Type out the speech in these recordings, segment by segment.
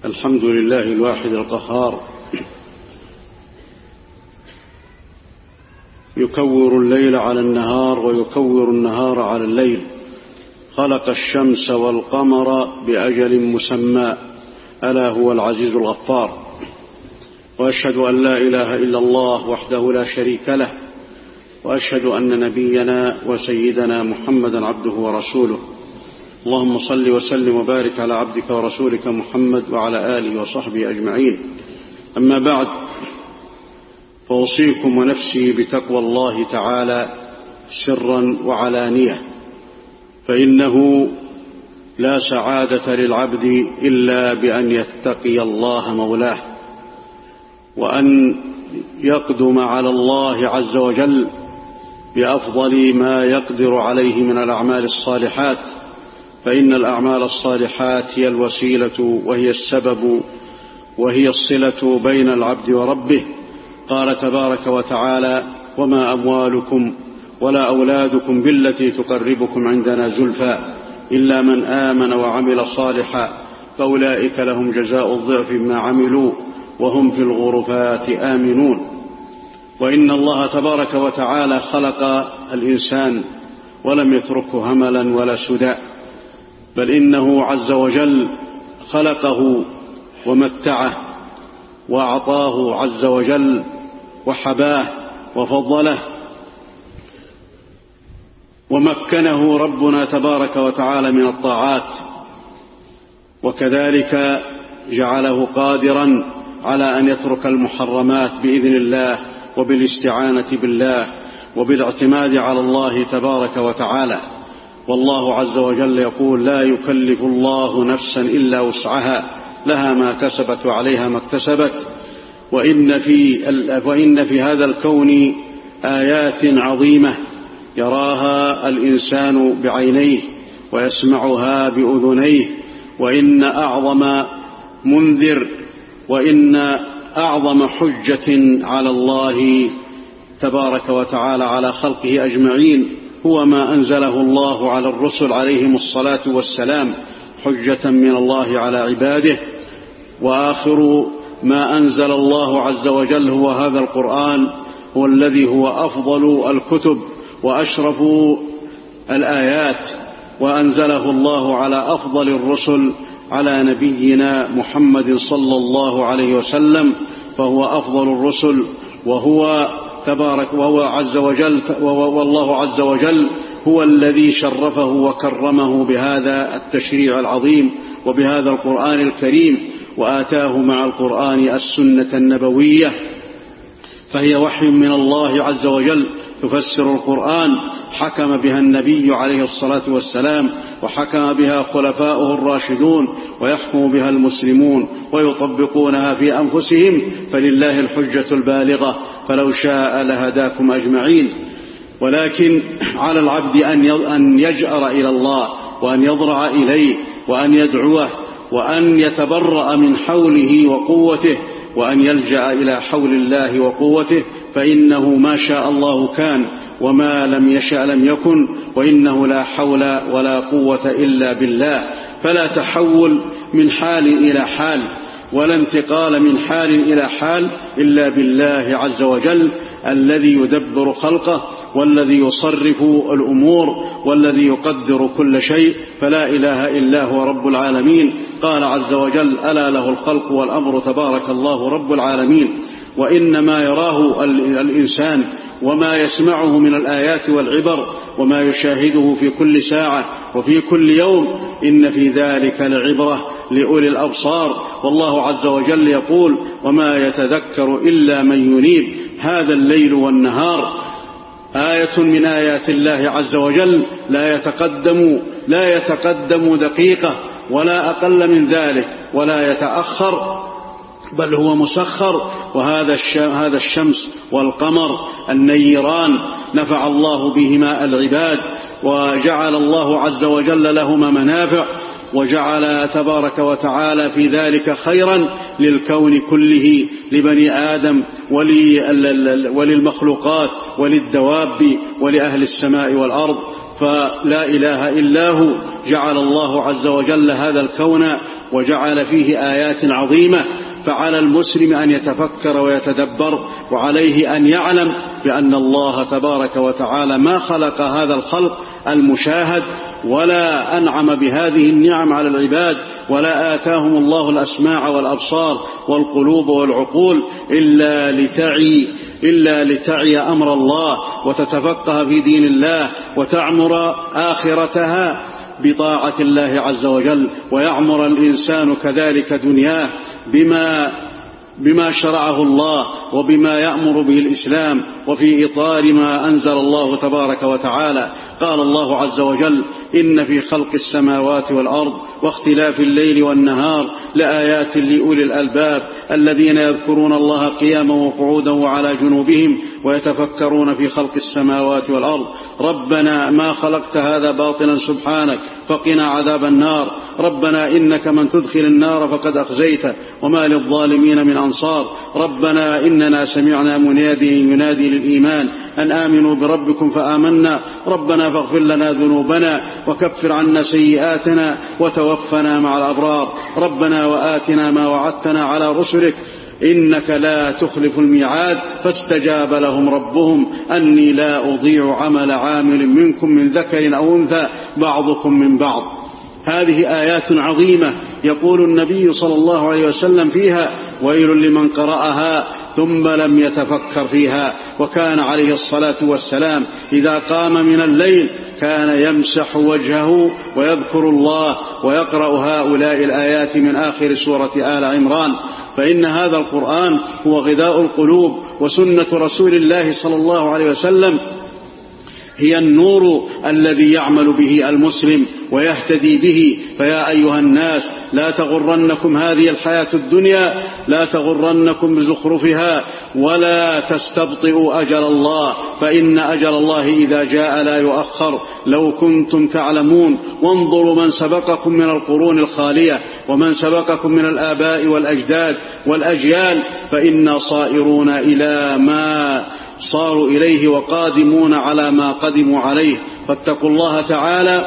الحمد لله الواحد القهار، يكور الليل على النهار ويكور النهار على الليل، خلق الشمس والقمر بأجل مسمى، ألا هو العزيز الغفار. وأشهد أن لا إله إلا الله وحده لا شريك له، وأشهد أن نبينا وسيدنا محمدا عبده ورسوله. اللهم صل وسلم وبارك على عبدك ورسولك محمد وعلى آله وصحبه أجمعين. أما بعد، فأوصيكم ونفسي بتقوى الله تعالى سرا وعلانية، فإنه لا سعادة للعبد إلا بأن يتقي الله مولاه، وأن يقدم على الله عز وجل بأفضل ما يقدر عليه من الأعمال الصالحات، فإن الأعمال الصالحات هي الوسيلة وهي السبب وهي الصلة بين العبد وربه. قال تبارك وتعالى: وما أموالكم ولا أولادكم بالتي تقربكم عندنا زلفى إلا من آمن وعمل صالحا فأولئك لهم جزاء الضعف ما عملوا وهم في الغرفات آمنون. وإن الله تبارك وتعالى خلق الإنسان ولم يتركه هملا ولا سدى، بل إنه عز وجل خلقه ومتعه وأعطاه عز وجل وحباه وفضله، ومكنه ربنا تبارك وتعالى من الطاعات، وكذلك جعله قادرا على أن يترك المحرمات بإذن الله وبالاستعانة بالله وبالاعتماد على الله تبارك وتعالى. والله عز وجل يقول: لا يكلف الله نفسا إلا وسعها، لها ما كسبت وعليها ما اكتسبت. وإن في هذا الكون آيات عظيمة يراها الإنسان بعينيه ويسمعها بأذنيه، وإن أعظم منذر وإن أعظم حجة على الله تبارك وتعالى على خلقه أجمعين هو ما أنزله الله على الرسل عليهم الصلاة والسلام حجة من الله على عباده. وآخر ما أنزل الله عز وجل هو هذا القرآن، هو الذي هو أفضل الكتب وأشرف الآيات، وأنزله الله على أفضل الرسل على نبينا محمد صلى الله عليه وسلم، فهو أفضل الرسل، وهو عز وجل والله عز وجل هو الذي شرفه وكرمه بهذا التشريع العظيم وبهذا القرآن الكريم، وآتاه مع القرآن السنة النبوية، فهي وحي من الله عز وجل تفسر القرآن، حكم بها النبي عليه الصلاة والسلام، وحكم بها خلفاؤه الراشدون، ويحكم بها المسلمون ويطبقونها في أنفسهم، فلله الحجة البالغة، فلو شاء لهداكم أجمعين. ولكن على العبد أن يجأر إلى الله، وأن يضرع إليه، وأن يدعوه، وأن يتبرأ من حوله وقوته، وأن يلجأ إلى حول الله وقوته، فإنه ما شاء الله كان، وما لم يشأ لم يكن، وإنه لا حول ولا قوة إلا بالله. فلا تحول من حال إلى حال، ولا انتقال من حال إلى حال إلا بالله عز وجل، الذي يدبر خلقه، والذي يصرف الأمور، والذي يقدر كل شيء، فلا إله إلا هو رب العالمين. قال عز وجل: ألا له الخلق والأمر تبارك الله رب العالمين. وإنما يراه الإنسان وما يسمعه من الآيات والعبر وما يشاهده في كل ساعة وفي كل يوم، إن في ذلك لعبرة لأولي الأبصار. والله عز وجل يقول: وما يتذكر إلا من ينيب. هذا الليل والنهار آية من آيات الله عز وجل، لا يتقدم دقيقة ولا أقل من ذلك، ولا يتأخر، بل هو مسخر. وهذا الشمس والقمر النيران نفع الله بهما العباد، وجعل الله عز وجل لهما منافع، وجعل تبارك وتعالى في ذلك خيرا للكون كله، لبني آدم وللمخلوقات وللدواب ولأهل السماء والأرض. فلا إله إلا هو جعل الله عز وجل هذا الكون وجعل فيه آيات عظيمة، فعلى المسلم أن يتفكر ويتدبر، وعليه أن يعلم بأن الله تبارك وتعالى ما خلق هذا الخلق المشاهد ولا أنعم بهذه النعم على العباد ولا آتاهم الله الأسماع والأبصار والقلوب والعقول إلا لتعي أمر الله وتتفقه في دين الله وتعمر آخرتها بطاعة الله عز وجل، ويعمر الإنسان كذلك دنياه بما شرعه الله وبما يأمر به الإسلام وفي إطار ما أنزل الله تبارك وتعالى. قال الله عز وجل: إن في خلق السماوات والأرض واختلاف الليل والنهار لآيات لأولي الألباب الذين يذكرون الله قياما وقعودا وعلى جنوبهم ويتفكرون في خلق السماوات والأرض ربنا ما خلقت هذا باطلا سبحانك فقنا عذاب النار ربنا إنك من تدخل النار فقد أخزيته وما للظالمين من أنصار ربنا إننا سمعنا منادي ينادي للإيمان أن آمنوا بربكم فآمنا ربنا فاغفر لنا ذنوبنا وكفر عنا سيئاتنا وتوفنا مع الأبرار ربنا وآتنا ما وعدتنا على رسلك إنك لا تخلف الميعاد فاستجاب لهم ربهم أني لا أضيع عمل عامل منكم من ذكر أو أنثى بعضكم من بعض. هذه آيات عظيمة يقول النبي صلى الله عليه وسلم فيها: ويل لمن قرأها ثم لم يتفكر فيها. وكان عليه الصلاة والسلام إذا قام من الليل كان يمسح وجهه ويذكر الله ويقرأ هؤلاء الآيات من آخر سورة آل عمران. فإن هذا القرآن هو غذاء القلوب، وسنة رسول الله صلى الله عليه وسلم هي النور الذي يعمل به المسلم ويهتدي به. فيا أيها الناس لا تغرنكم هذه الحياة الدنيا، لا تغرنكم بزخرفها، ولا تستبطئوا أجل الله، فإن أجل الله إذا جاء لا يؤخر لو كنتم تعلمون. وانظروا من سبقكم من القرون الخالية ومن سبقكم من الآباء والأجداد والأجيال، فإنا صائرون إلى ما صاروا إليه وقادمون على ما قدموا عليه. فاتقوا الله تعالى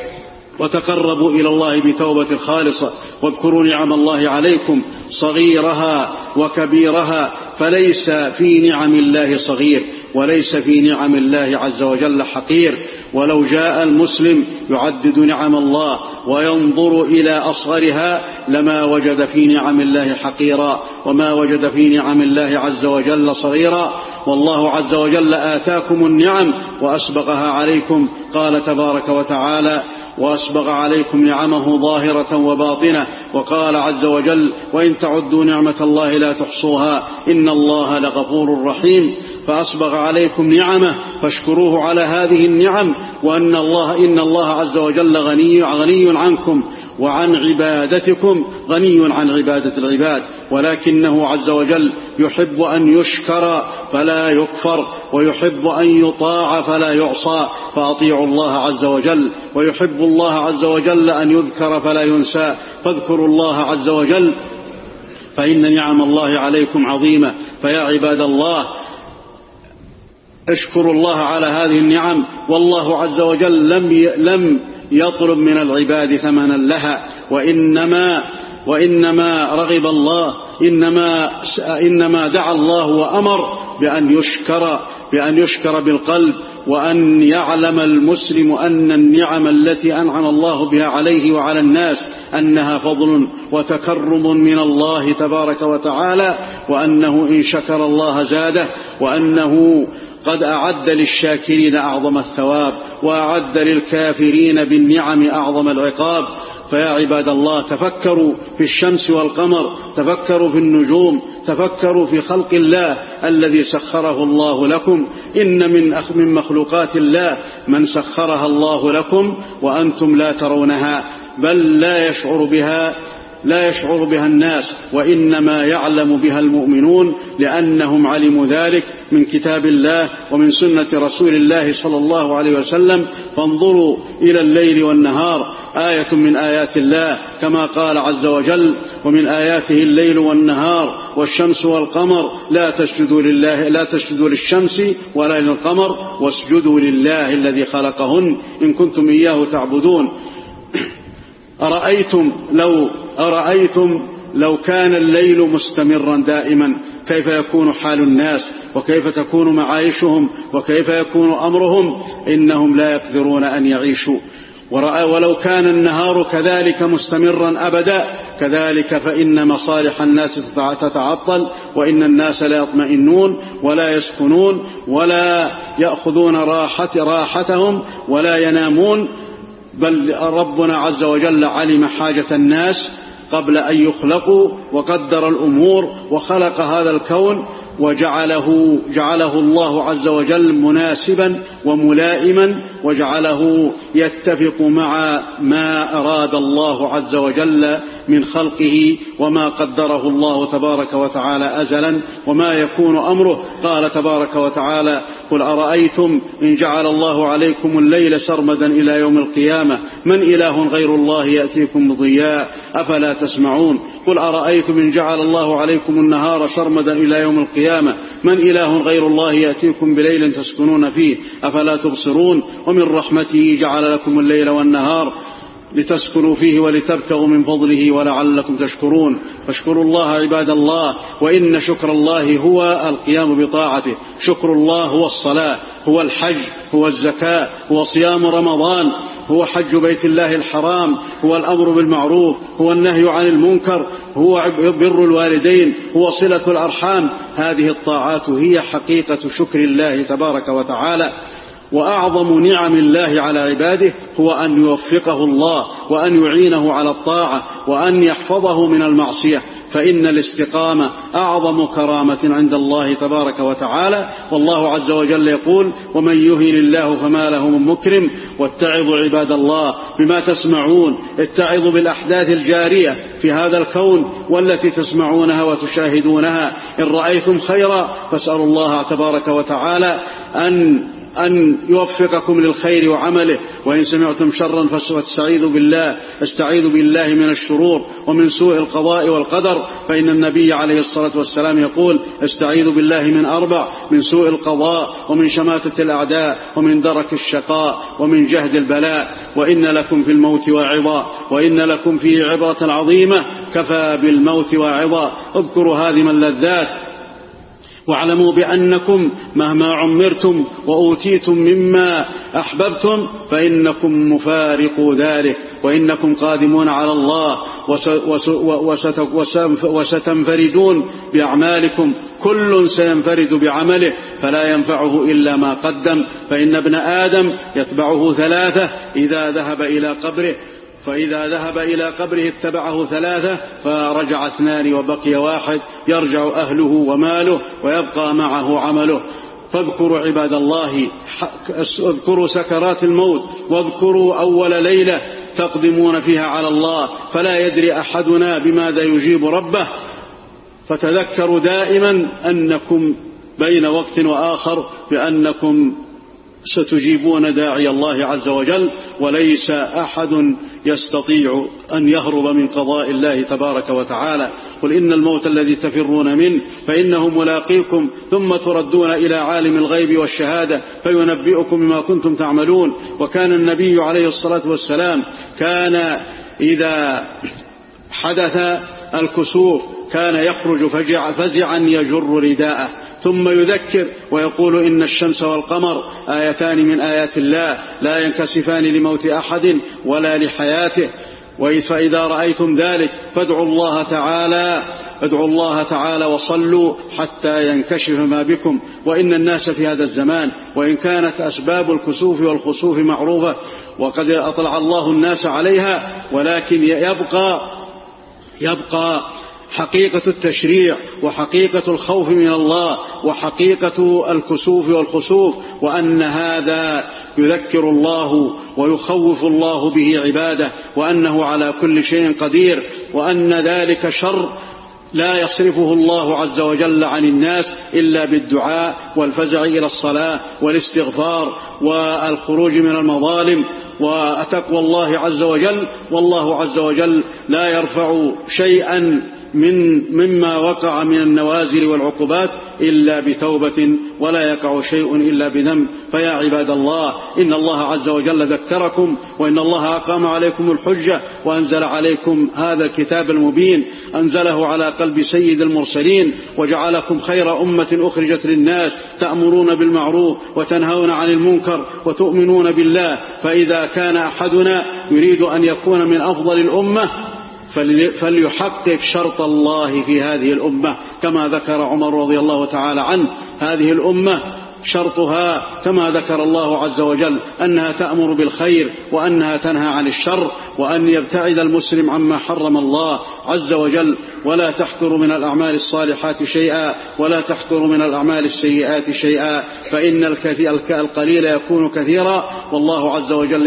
وتقربوا إلى الله بتوبة خالصة، واذكروا نعم الله عليكم صغيرها وكبيرها، فليس في نعم الله صغير وليس في نعم الله عز وجل حقير. ولو جاء المسلم يعدد نعم الله وينظر إلى أصغرها لما وجد في نعم الله حقيرا وما وجد في نعم الله عز وجل صغيرا. والله عز وجل آتاكم النعم وأسبغها عليكم. قال تبارك وتعالى: وأسبغ عليكم نعمه ظاهرة وباطنة. وقال عز وجل: وإن تعدوا نعمة الله لا تحصوها إن الله لغفور رحيم. فأسبغ عليكم نعمه فاشكروه على هذه النعم، وأن الله عز وجل غني عنكم وعن عبادتكم، غني عن عبادة العباد، ولكنه عز وجل يحب أن يشكر فلا يكفر، ويحب أن يطاع فلا يعصى، فأطيعوا الله عز وجل. ويحب الله عز وجل أن يذكر فلا ينسى، فاذكروا الله عز وجل، فإن نعم الله عليكم عظيمة. فيا عباد الله اشكروا الله على هذه النعم. والله عز وجل لم يطلب من العباد ثمنا لها، وإنما رغب الله، إنما دعا الله وأمر بأن يشكر بالقلب، وأن يعلم المسلم أن النعم التي أنعم الله بها عليه وعلى الناس أنها فضل وتكرم من الله تبارك وتعالى، وأنه إن شكر الله زاده، وأنه قد أعد للشاكرين أعظم الثواب وأعد للكافرين بالنعم أعظم العقاب. فيا عباد الله تفكروا في الشمس والقمر، تفكروا في النجوم، تفكروا في خلق الله الذي سخره الله لكم. إن من مخلوقات الله من سخرها الله لكم وأنتم لا ترونها، بل لا يشعر بها الناس، وإنما يعلم بها المؤمنون، لأنهم علموا ذلك من كتاب الله ومن سنة رسول الله صلى الله عليه وسلم. فانظروا إلى الليل والنهار، آية من آيات الله، كما قال عز وجل: ومن آياته الليل والنهار والشمس والقمر لا تسجدوا للشمس ولا للقمر واسجدوا لله الذي خلقهن إن كنتم إياه تعبدون. أرأيتم لو أرأيتم لو كان الليل مستمرا دائما كيف يكون حال الناس وكيف تكون معايشهم وكيف يكون أمرهم؟ إنهم لا يقدرون أن يعيشوا. ولو كان النهار كذلك مستمرا أبدا كذلك فإن مصالح الناس تتعطل، وإن الناس لا يطمئنون ولا يسكنون ولا يأخذون راحتهم ولا ينامون. بل ربنا عز وجل علم حاجة الناس قبل أن يخلقوا وقدر الأمور وخلق هذا الكون وجعله الله عز وجل مناسبا وملائما، وجعله يتفق مع ما أراد الله عز وجل من خلقه وما قدره الله تبارك وتعالى أزلا وما يكون أمره. قال تبارك وتعالى: قل أرأيتم إن جعل الله عليكم الليل سرمدا إلى يوم القيامة من إله غير الله يأتيكم بضياء أفلا تسمعون. قل أرأيتم إن جعل الله عليكم النهار سرمدا إلى يوم القيامة من إله غير الله يأتيكم بليل تسكنون فيه أفلا تبصرون. ومن رحمته جعل لكم الليل والنهار لتسكنوا فيه ولتبتغوا من فضله ولعلكم تشكرون. فاشكروا الله عباد الله، وإن شكر الله هو القيام بطاعته. شكر الله هو الصلاة، هو الحج، هو الزكاة، هو صيام رمضان، هو حج بيت الله الحرام، هو الأمر بالمعروف، هو النهي عن المنكر، هو بر الوالدين، هو صلة الأرحام. هذه الطاعات هي حقيقة شكر الله تبارك وتعالى. وأعظم نعم الله على عباده هو أن يوفقه الله وأن يعينه على الطاعة وأن يحفظه من المعصية، فإن الاستقامة أعظم كرامة عند الله تبارك وتعالى. والله عز وجل يقول: ومن يهن الله فما له من مكرم. واتعظوا عباد الله بما تسمعون، اتعظوا بالأحداث الجارية في هذا الكون والتي تسمعونها وتشاهدونها. إن رأيتم خيرا فاسألوا الله تبارك وتعالى أن يوفقكم للخير وعمله، وإن سمعتم شرا فاستعيذوا بالله من الشرور ومن سوء القضاء والقدر، فإن النبي عليه الصلاة والسلام يقول: استعيذوا بالله من 4: من سوء القضاء ومن شماتة الأعداء ومن درك الشقاء ومن جهد البلاء. وإن لكم في الموت واعظا وإن لكم فيه عبرة عظيمة كفى بالموت واعظا. اذكروا هذه اللذات واعلموا بأنكم مهما عمرتم وأوتيتم مما أحببتم فإنكم مفارقوا ذلك، وإنكم قادمون على الله وستنفردون بأعمالكم. كل سينفرد بعمله فلا ينفعه إلا ما قدم. فإن ابن آدم يتبعه 3 إذا ذهب إلى قبره، فإذا ذهب إلى قبره اتبعه 3 فرجع 2 وبقي 1 يرجع أهله وماله ويبقى معه عمله. فاذكروا عباد الله، اذكروا سكرات الموت، واذكروا أول ليلة تقدمون فيها على الله، فلا يدري أحدنا بماذا يجيب ربه. فتذكروا دائما أنكم بين وقت وآخر بأنكم ستجيبون داعي الله عز وجل، وليس أحد يستطيع أن يهرب من قضاء الله تبارك وتعالى. قل إن الموت الذي تفرون منه فإنه ملاقيكم ثم تردون إلى عالم الغيب والشهادة فينبئكم بما كنتم تعملون. وكان النبي عليه الصلاة والسلام كان إذا حدث الكسوف كان يخرج فزعا يجر رداءه ثم يذكر ويقول: إن الشمس والقمر آيتان من آيات الله لا ينكسفان لموت أحد ولا لحياته. فإذا رأيتم ذلك فادعوا الله تعالى وصلوا حتى ينكشف ما بكم. وإن الناس في هذا الزمان وإن كانت أسباب الكسوف والخسوف معروفة وقد أطلع الله الناس عليها، ولكن يبقى حقيقة التشريع وحقيقة الخوف من الله وحقيقة الكسوف والخسوف، وأن هذا يذكر الله ويخوف الله به عباده، وأنه على كل شيء قدير، وأن ذلك شر لا يصرفه الله عز وجل عن الناس إلا بالدعاء والفزع إلى الصلاة والاستغفار والخروج من المظالم وتقوى الله عز وجل. والله عز وجل لا يرفع شيئا مما وقع من النوازل والعقوبات إلا بتوبة، ولا يقع شيء إلا بذنب. فيا عباد الله، إن الله عز وجل ذكركم، وإن الله أقام عليكم الحجة وأنزل عليكم هذا الكتاب المبين، أنزله على قلب سيد المرسلين، وجعلكم خير أمة أخرجت للناس، تأمرون بالمعروف وتنهون عن المنكر وتؤمنون بالله. فإذا كان أحدنا يريد أن يكون من أفضل الأمة فليحقق شرط الله في هذه الأمة، كما ذكر عمر رضي الله تعالى عنه. هذه الأمة شرطها كما ذكر الله عز وجل أنها تأمر بالخير وأنها تنهى عن الشر، وأن يبتعد المسلم عما حرم الله عز وجل، ولا تحقر من الأعمال الصالحات شيئا ولا تحقر من الأعمال السيئات شيئا، فإن القليل يكون كثيرا. والله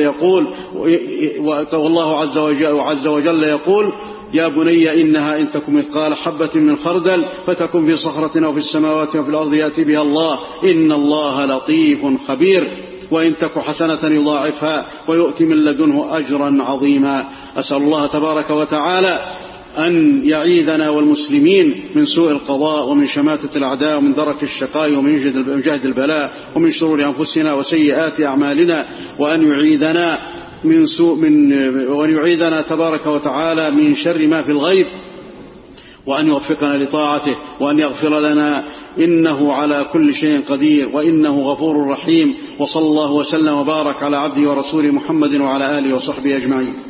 عز وجل يقول يا بني إنها إن تكن مثقال حبة من خردل فتكن في صخرة أو في السماوات أو في الأرض يأتي بها الله إن الله لطيف خبير، وإن تك حسنة يضاعفها ويؤتي من لدنه أجرا عظيما. أسأل الله تبارك وتعالى أن يعيذنا والمسلمين من سوء القضاء ومن شماتة الأعداء ومن درك الشقاء ومن جهد البلاء ومن شرور أنفسنا وسيئات أعمالنا، وأن يعيذنا تبارك وتعالى من شر ما في الغيب، وأن يوفقنا لطاعته، وأن يغفر لنا إنه على كل شيء قدير وإنه غفور رحيم. وصلى الله وسلم وبارك على عبده ورسوله محمد وعلى آله وصحبه أجمعين.